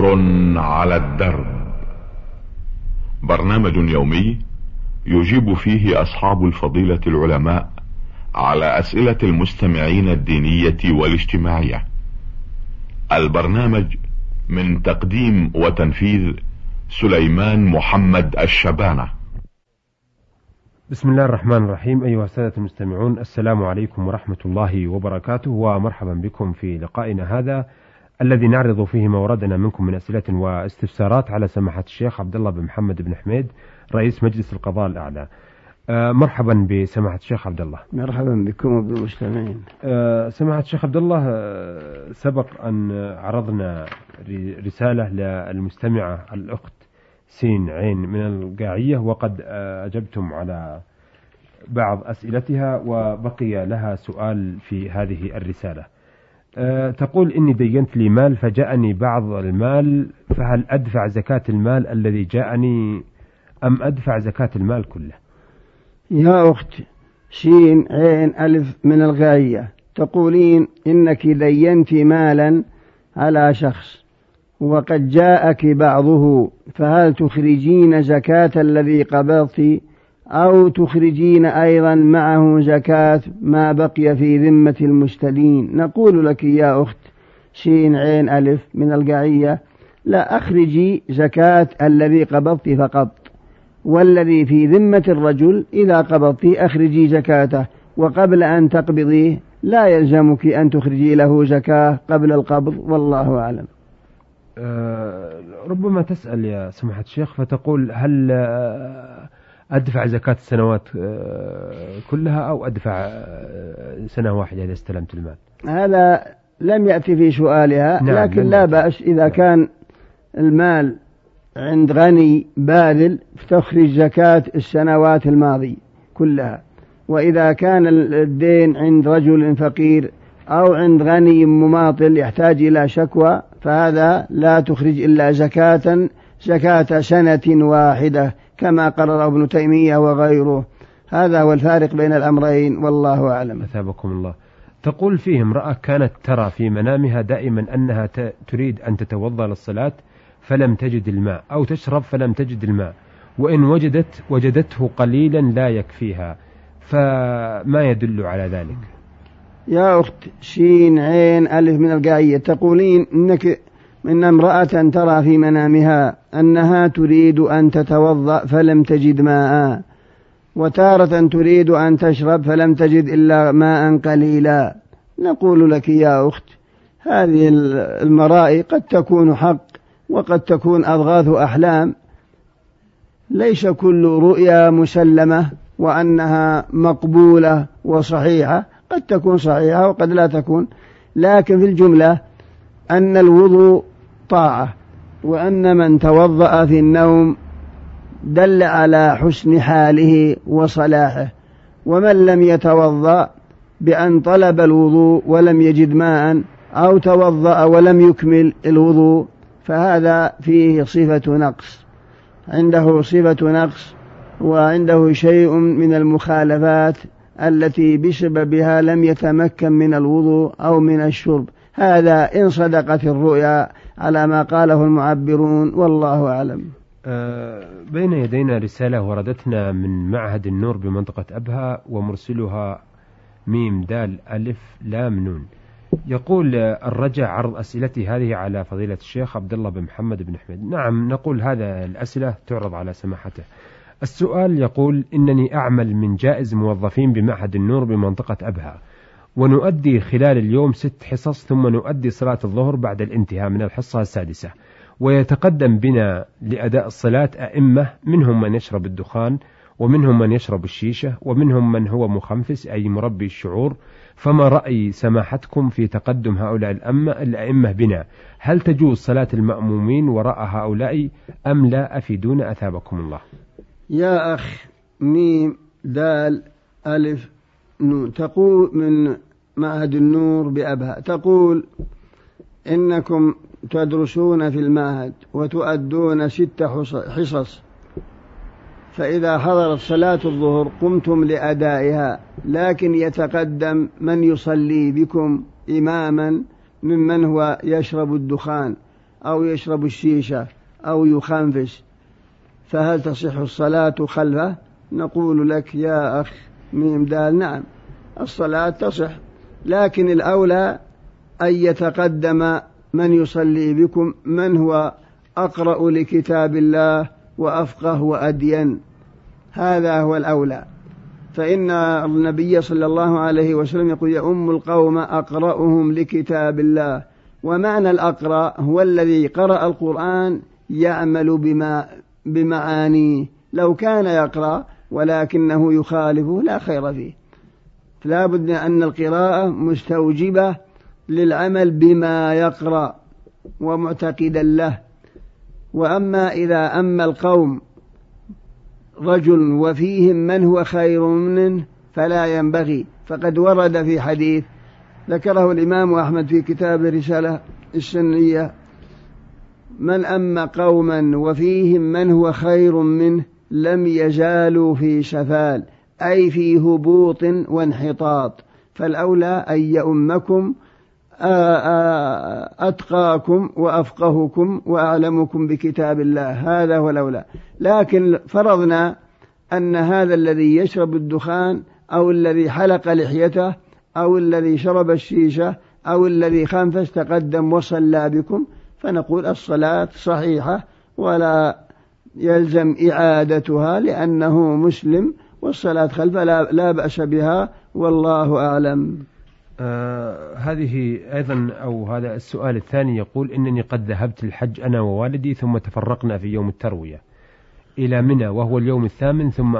عمر على الدرب، برنامج يومي يجيب فيه أصحاب الفضيلة العلماء على أسئلة المستمعين الدينية والاجتماعية. البرنامج من تقديم وتنفيذ سليمان محمد الشبانة. بسم الله الرحمن الرحيم. أيها السادة المستمعون، السلام عليكم ورحمة الله وبركاته، ومرحبا بكم في لقائنا هذا الذي نعرض فيه ما وردنا منكم من أسئلة واستفسارات على سماحة الشيخ عبد الله بن محمد بن حميد رئيس مجلس القضاء الأعلى. مرحبا بسماحة الشيخ عبد الله. مرحبا بكم وبالمستمعين. سماحة الشيخ عبد الله، سبق أن عرضنا رسالة للمستمعة الأخت سين عين من القاعية، وقد أجبتم على بعض أسئلتها، وبقي لها سؤال في هذه الرسالة. تقول: إني دينت لي مال فجاءني بعض المال، فهل أدفع زكاة المال الذي جاءني أم أدفع زكاة المال كله؟ يا أخت شين عين ألف من الغاية، تقولين إنك دينت مالا على شخص وقد جاءك بعضه، فهل تخرجين زكاة الذي قبضت أو تخرجين أيضا معه زكاة ما بقي في ذمة المستدين؟ نقول لك يا أخت شين عين ألف من القاعية: لا، أخرجي زكاة الذي قبضت فقط، والذي في ذمة الرجل إذا قبضت أخرجي زكاته، وقبل أن تقبضيه لا يلزمك أن تخرجي له زكاة قبل القبض، والله أعلم. ربما تسأل يا سماحة الشيخ فتقول: هل أدفع زكاة السنوات كلها أو أدفع سنة واحدة إذا استلمت المال؟ هذا لم يأتي في سؤالها. نعم، لكن لا بأس إذا كان المال عند غني باذل فتخرج زكاة السنوات الماضية كلها، وإذا كان الدين عند رجل فقير أو عند غني مماطل يحتاج إلى شكوى فهذا لا تخرج إلا زكاة سنة واحدة، كما قرر ابن تيمية وغيره. هذا هو الفارق بين الأمرين، والله أعلم. أثابكم الله. تقول: فيه امرأة كانت ترى في منامها دائما أنها تريد أن تتوضأ للصلاة فلم تجد الماء، أو تشرب فلم تجد الماء، وإن وجدته قليلا لا يكفيها، فما يدل على ذلك؟ يا أخت شين عين ألف من القاعية، تقولين إن امرأة ترى في منامها أنها تريد أن تتوضأ فلم تجد ماء، وتارة تريد أن تشرب فلم تجد إلا ماء قليلا. نقول لك يا أخت هذه المرائي قد تكون حق وقد تكون أضغاث أحلام، ليس كل رؤيا مسلمة وأنها مقبولة وصحيحة، قد تكون صحيحة وقد لا تكون، لكن في الجملة أن الوضوء طاعة، وأن من توضأ في النوم دل على حسن حاله وصلاحه، ومن لم يتوضأ بأن طلب الوضوء ولم يجد ماء أو توضأ ولم يكمل الوضوء فهذا فيه صفة نقص، عنده صفة نقص وعنده شيء من المخالفات التي بسببها لم يتمكن من الوضوء أو من الشرب. هذا إن صدقت الرؤيا على ما قاله المعبرون، والله أعلم. بين يدينا رسالة وردتنا من معهد النور بمنطقة أبها، ومرسلها ميم دال ألف لام نون. يقول: الرجاء عرض أسئلتي هذه على فضيلة الشيخ عبد الله بن محمد بن حميد. نعم، نقول هذا الأسئلة تعرض على سماحته. السؤال يقول: إنني أعمل من جائز موظفين بمعهد النور بمنطقة أبها، ونؤدي خلال اليوم 6 حصص، ثم نؤدي صلاة الظهر بعد الانتهاء من الحصة السادسة، ويتقدم بنا لأداء الصلاة أئمة، منهم من يشرب الدخان، ومنهم من يشرب الشيشة، ومنهم من هو مخنفس أي مربي الشعور. فما رأي سماحتكم في تقدم هؤلاء الأئمة بنا؟ هل تجوز صلاة المأمومين وراء هؤلاء أم لا؟ أفيدونا أثابكم الله. يا أخ ميم دال ألف نون، تقول من معهد النور بأبها، تقول إنكم تدرسون في المعهد وتؤدون 6 حصص، فإذا حضرت صلاة الظهر قمتم لأدائها، لكن يتقدم من يصلي بكم إماما ممن هو يشرب الدخان، أو يشرب الشيشة أو يخنفس فهل تصح الصلاة خلفه؟ نقول لك يا أخ ميم دال نعم الصلاة تصح، لكن الأولى أن يتقدم من يصلي بكم من هو أقرأ لكتاب الله وأفقه وأدين، هذا هو الأولى. فإن النبي صلى الله عليه وسلم يقول يؤم القوم أقرأهم لكتاب الله، ومعنى الأقرأ هو الذي قرأ القرآن يعمل بمعانيه، لو كان يقرأ ولكنه يخالفه لا خير فيه. فلا بد أن القراءة مستوجبة للعمل بما يقرأ ومعتقدا له. وأما إذا أما القوم رجل وفيهم من هو خير منه فلا ينبغي، فقد ورد في حديث ذكره الإمام أحمد في كتاب رسالة السنية: من أما قوما وفيهم من هو خير منه لم يزالوا في سفال، أي في هبوط وانحطاط. فالأولى أن يؤمكم أتقاكم وأفقهكم وأعلمكم بكتاب الله، هذا هو الأولى. لكن فرضنا أن هذا الذي يشرب الدخان أو الذي حلق لحيته أو الذي شرب الشيشة أو الذي خنفس تقدم وصلى بكم، فنقول الصلاة صحيحة ولا يلزم إعادتها لأنه مسلم، والصلاة خلفه لا بأس بها، والله أعلم. هذه أيضا أو هذا السؤال الثاني يقول: إنني قد ذهبت الحج أنا ووالدي ثم تفرقنا في يوم التروية إلى منى وهو اليوم الثامن، ثم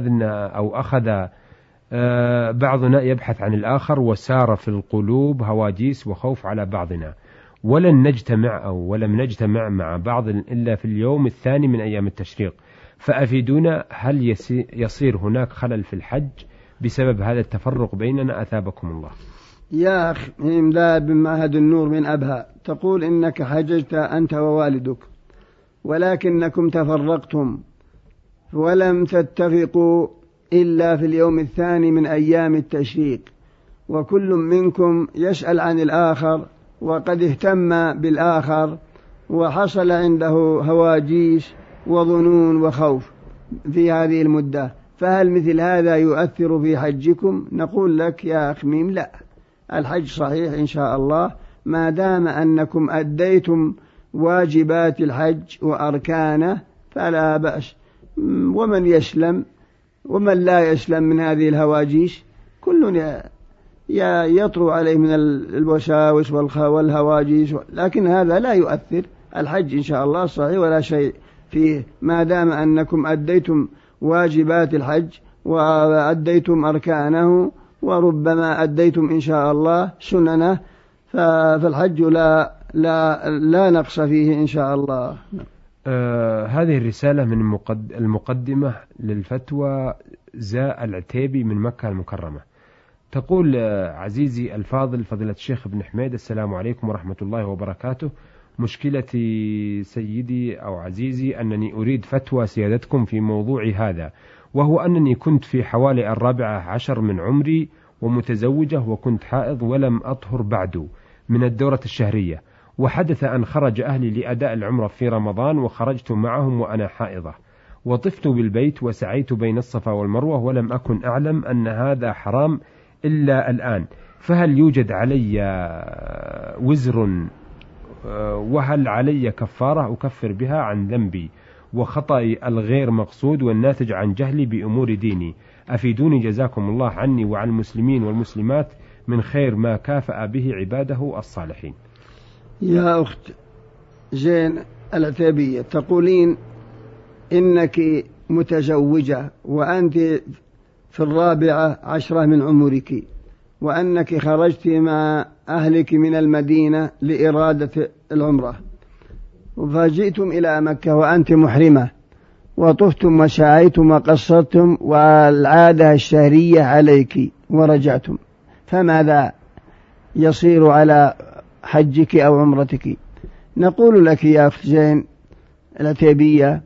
أخذ بعضنا يبحث عن الآخر وسار في القلوب هواجيس وخوف على بعضنا، ولم نجتمع مع بعض إلا في اليوم الثاني من أيام التشريق، فأفيدونا هل يصير هناك خلل في الحج بسبب هذا التفرق بيننا أثابكم الله؟ يا أخ إمداد بن معهد النور من أبها، تقول إنك حججت أنت ووالدك ولكنكم تفرقتم ولم تتفقوا إلا في اليوم الثاني من أيام التشريق، وكل منكم يسأل عن الآخر وقد اهتم بالآخر وحصل عنده هواجيس وظنون وخوف في هذه المدة، فهل مثل هذا يؤثر في حجكم؟ نقول لك يا أخ ميم لا، الحج صحيح إن شاء الله ما دام أنكم أديتم واجبات الحج وأركانه فلا بأس. ومن يسلم ومن لا يسلم من هذه الهواجيس كل يطرو عليه من الوساوس والهواجيس، لكن هذا لا يؤثر. الحج إن شاء الله صحيح ولا شيء فيه ما دام أنكم أديتم واجبات الحج وأديتم أركانه وربما أديتم إن شاء الله سننه، فالحج لا نقص فيه إن شاء الله. هذه الرسالة من المقدمة للفتوى زاء العتيبي من مكة المكرمة، تقول: عزيزي الفاضل فضيلة الشيخ ابن حميد، السلام عليكم ورحمة الله وبركاته. مشكلتي سيدي أو عزيزي أنني أريد فتوى سيادتكم في موضوع هذا، وهو أنني كنت في حوالي 14 من عمري ومتزوجة وكنت حائض ولم أطهر بعد من الدورة الشهرية، وحدث أن خرج أهلي لأداء العمرة في رمضان وخرجت معهم وأنا حائضة، وطفت بالبيت وسعيت بين الصفا والمروة ولم أكن أعلم أن هذا حرام إلا الآن، فهل يوجد علي وزر وهل علي كفارة أكفر بها عن ذنبي وخطأي الغير مقصود والناتج عن جهلي بأمور ديني؟ أفيدوني جزاكم الله عني وعن المسلمين والمسلمات من خير ما كافأ به عباده الصالحين. يا أخت زين العتيبية، تقولين إنك متزوجة وأنت في 14 من عمرك، وأنك خرجت مع أهلك من المدينة لإرادة العمرة، فجئتم إلى مكة وأنت محرمة وطفتم وسعيتم وقصرتم والعادة الشهرية عليك ورجعتم، فماذا يصير على حجك أو عمرتك؟ نقول لك يا أخت زين العتيبية،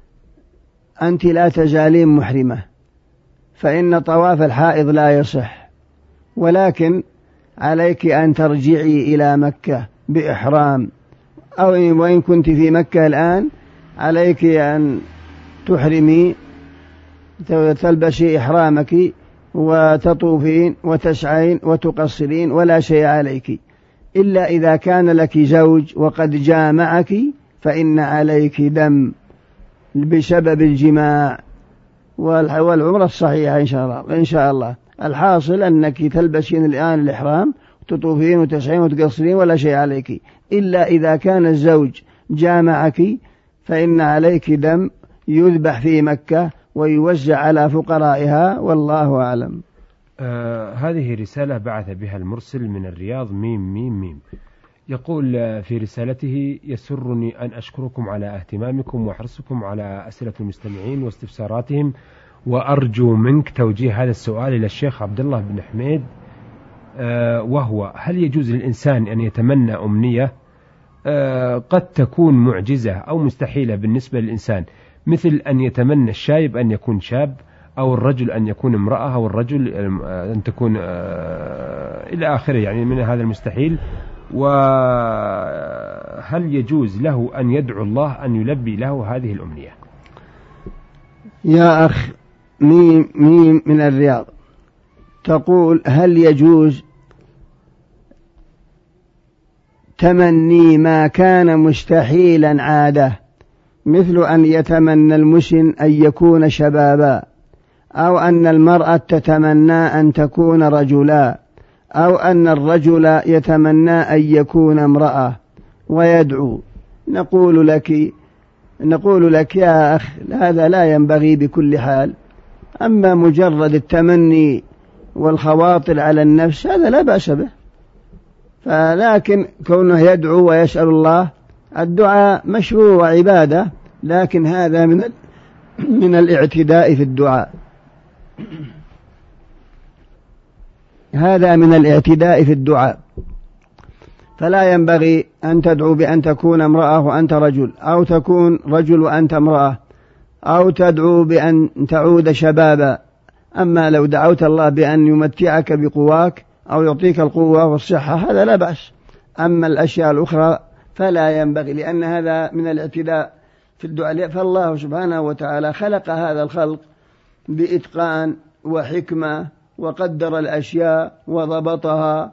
أنت لا تزالين محرمة، فإن طواف الحائض لا يصح، ولكن عليك أن ترجعي إلى مكة بإحرام أو وإن كنت في مكة الآن عليك أن تحرمي تلبسي إحرامك وتطوفين وتسعين وتقصرين ولا شيء عليك، إلا إذا كان لك زوج وقد جامعك فإن عليك دم بسبب الجماع، والعمرة الصحيحة إن شاء الله. الحاصل أنك تلبسين الآن الإحرام تطوفين وتسعين وتقصرين ولا شيء عليك، إلا إذا كان الزوج جامعك فإن عليك دم يذبح في مكة ويوزع على فقرائها، والله أعلم. هذه رسالة بعث بها المرسل من الرياض ميم. يقول في رسالته: يسرني أن أشكركم على اهتمامكم وحرصكم على أسئلة المستمعين واستفساراتهم، وأرجو منك توجيه هذا السؤال إلى الشيخ عبد الله بن حميد، وهو: هل يجوز للإنسان أن يتمنى أمنية قد تكون معجزة أو مستحيلة بالنسبة للإنسان، مثل أن يتمنى الشايب أن يكون شاب، أو الرجل أن يكون امرأة، أو الرجل أن تكون إلى آخره، يعني من هذا المستحيل؟ وهل يجوز له أن يدعو الله أن يلبي له هذه الأمنية؟ يا أخ ميم من الرياض تقول: هل يجوز تمني ما كان مستحيلا عادة، مثل أن يتمنى المسن أن يكون شبابا، أو أن المرأة تتمنى أن تكون رجلا، أو أن الرجل يتمنى أن يكون امرأة ويدعو؟ نقول لك يا أخ، هذا لا ينبغي بكل حال. أما مجرد التمني والخواطر على النفس هذا لا بأس به، فلكن كونه يدعو ويسأل الله، الدعاء مشروع وعبادة، لكن هذا من الاعتداء في الدعاء، هذا من الاعتداء في الدعاء. فلا ينبغي أن تدعو بأن تكون امرأة وأنت رجل، أو تكون رجل وأنت امرأة، أو تدعو بأن تعود شبابا. أما لو دعوت الله بأن يمتعك بقواك أو يعطيك القوة والصحة هذا لا بأس. أما الأشياء الأخرى فلا ينبغي، لأن هذا من الاعتداء في الدعاء. فالله سبحانه وتعالى خلق هذا الخلق بإتقان وحكمة، وقدر الأشياء وضبطها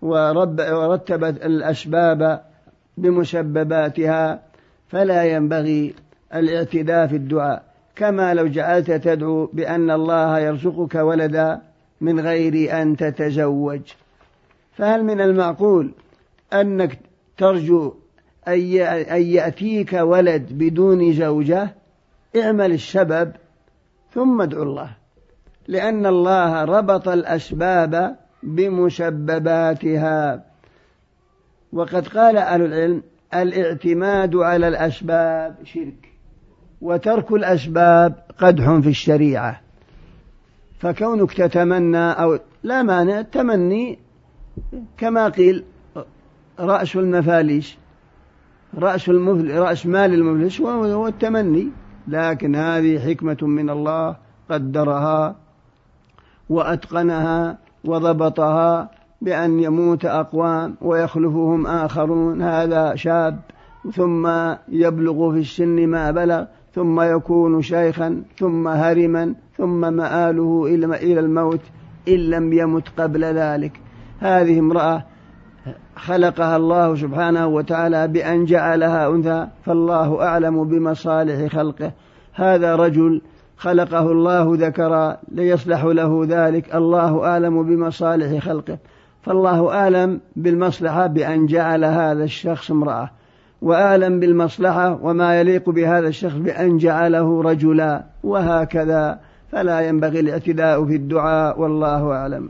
ورتبت الأسباب بمسبباتها، فلا ينبغي الاعتداء في الدعاء. كما لو جعلت تدعو بأن الله يرزقك ولدا من غير أن تتزوج، فهل من المعقول أنك ترجو أن يأتيك ولد بدون زوجة؟ اعمل السبب ثم ادعو الله، لأن الله ربط الأسباب بمسبباتها. وقد قال أهل العلم: الاعتماد على الأسباب شرك، وترك الأسباب قدح في الشريعة. فكونك تتمنى أو لا مانع التمني، كما قيل: رأس المفاليس رأس مال المفلس هو التمني، لكن هذه حكمة من الله قدرها وأتقنها وضبطها، بأن يموت أقوام ويخلفهم آخرون. هذا شاب ثم يبلغ في السن ما بلغ، ثم يكون شيخا، ثم هرما، ثم مآله إلى الموت إن لم يمت قبل ذلك. هذه امرأة خلقها الله سبحانه وتعالى بأن جعلها أنثى، فالله أعلم بمصالح خلقه. هذا رجل خلقه الله ذكرا ليصلح له ذلك، الله أعلم بمصالح خلقه، فالله أعلم بالمصلحة بأن جعل هذا الشخص امرأة، وأعلم بالمصلحة وما يليق بهذا الشخص بأن جعله رجلا، وهكذا. فلا ينبغي الاعتداء في الدعاء، والله أعلم.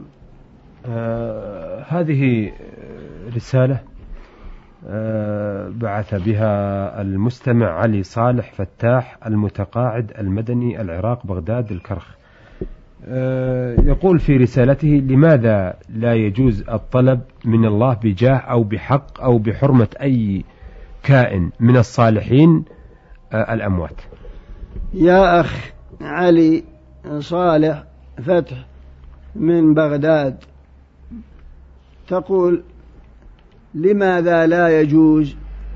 هذه رسالة بعث بها المستمع علي صالح فتاح المتقاعد المدني، العراق، بغداد، الكرخ. يقول في رسالته: لماذا لا يجوز الطلب من الله بجاه أو بحق أو بحرمة أي كائن من الصالحين الأموات؟ يا أخ علي صالح فتح من بغداد، تقول: لماذا لا يجوز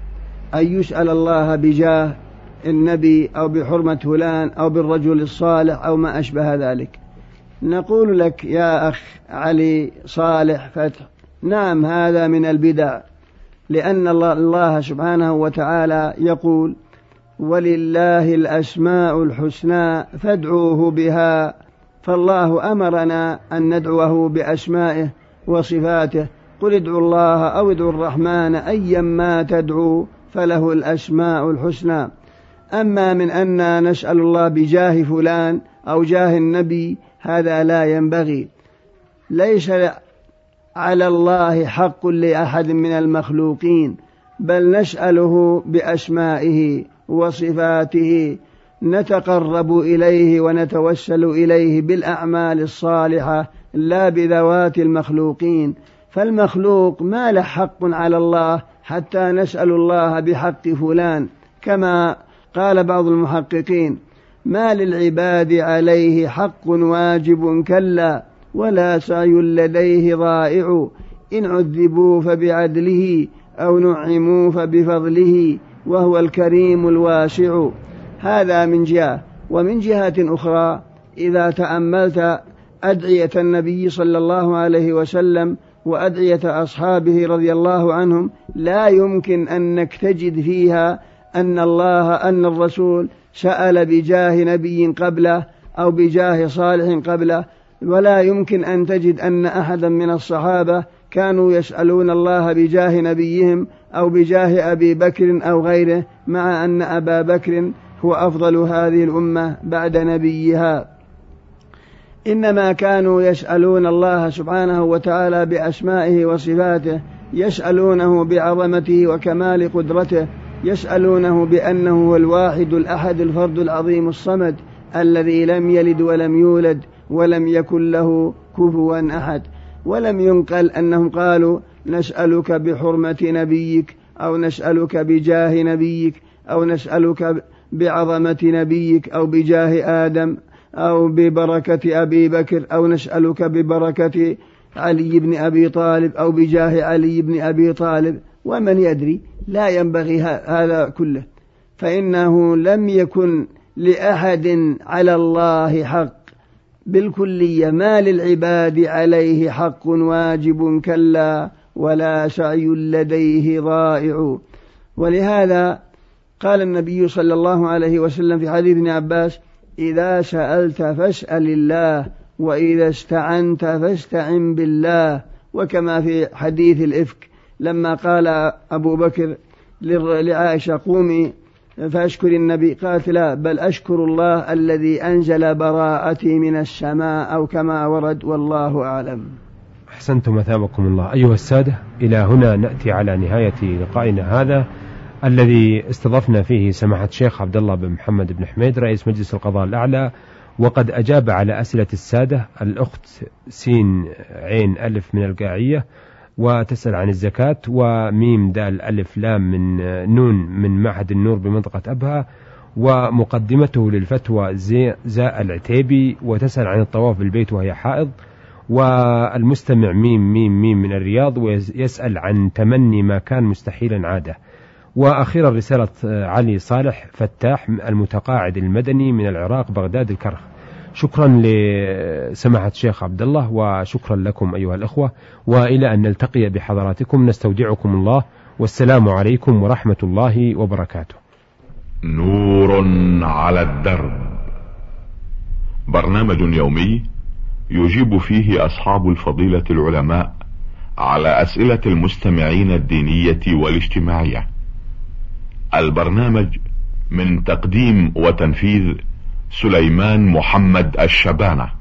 أن يسأل الله بجاه النبي أو بحرمة فلان أو بالرجل الصالح أو ما أشبه ذلك. نقول لك يا أخ علي صالح فتح، نعم هذا من البدع، لأن الله سبحانه وتعالى يقول ولله الأسماء الحسنى فادعوه بها، فالله أمرنا أن ندعوه بأسمائه وصفاته، قل ادعوا الله أو ادعوا الرحمن أيما تدعوا فله الأسماء الحسنى. أما من أن نسأل الله بجاه فلان أو جاه النبي هذا لا ينبغي. ليس على الله حق لأحد من المخلوقين، بل نسأله بأسمائه وصفاته، نتقرب إليه ونتوسل إليه بالأعمال الصالحة لا بذوات المخلوقين. فالمخلوق ما له حق على الله حتى نسأل الله بحق فلان، كما قال بعض المحققين ما للعباد عليه حق واجب كلا ولا سعي لديه ضائع، إن عذبوا فبعدله أو نعموا فبفضله وهو الكريم الواسع. هذا من جهة. ومن جهة أخرى إذا تأملت أدعية النبي صلى الله عليه وسلم وأدعية أصحابه رضي الله عنهم لا يمكن أنك تجد فيها أن الرسول سأل بجاه نبي قبله أو بجاه صالح قبله، ولا يمكن أن تجد أن أحدا من الصحابة كانوا يسألون الله بجاه نبيهم أو بجاه أبي بكر أو غيره، مع أن أبا بكر هو أفضل هذه الأمة بعد نبيها. إنما كانوا يسألون الله سبحانه وتعالى بأسمائه وصفاته، يسألونه بعظمته وكمال قدرته، يسألونه بأنه هو الواحد الأحد الفرد العظيم الصمد الذي لم يلد ولم يولد ولم يكن له كفوا أحد. ولم ينقل أنهم قالوا نسألك بحرمة نبيك أو نسألك بجاه نبيك أو نسألك بعظمة نبيك أو بجاه آدم أو ببركة أبي بكر أو نسألك ببركة علي بن أبي طالب أو بجاه علي بن أبي طالب. ومن يدري، لا ينبغي هذا كله، فإنه لم يكن لأحد على الله حق بالكلية، ما للعباد عليه حق واجب كلا ولا سعي لديه ضائع. ولهذا قال النبي صلى الله عليه وسلم في حديث ابن عباس إذا سألت فاسأل الله وإذا استعنت فاستعن بالله. وكما في حديث الإفك لما قال أبو بكر لعائشة قومي فأشكر النبي، قالت لا بل أشكر الله الذي أنزل براءتي من السماء أو كما ورد، والله أعلم. أحسنتم أثابكم الله. أيها السادة، إلى هنا نأتي على نهاية لقائنا هذا الذي استضفنا فيه سماحة الشيخ عبد الله بن محمد بن حميد رئيس مجلس القضاء الأعلى، وقد أجاب على أسئلة السادة. الأخت سين عين ألف من القاعية وتسأل عن الزكاة، وميم دال ألف لام من نون من معهد النور بمنطقة أبها، ومقدمته للفتوى زاء العتيبي، وتسأل عن الطواف بالبيت وهي حائض. والمستمع ميم ميم ميم من الرياض ويسأل عن تمني ما كان مستحيلا عاده. وأخيرا رسالة علي صالح فتاح المتقاعد المدني من العراق بغداد الكرخ. شكرا لسماحة الشيخ عبد الله، وشكرا لكم أيها الأخوة، وإلى أن نلتقي بحضراتكم نستودعكم الله، والسلام عليكم ورحمة الله وبركاته. نور على الدرب، برنامج يومي يجيب فيه أصحاب الفضيلة العلماء على أسئلة المستمعين الدينية والاجتماعية. البرنامج من تقديم وتنفيذ سليمان محمد الشبانة.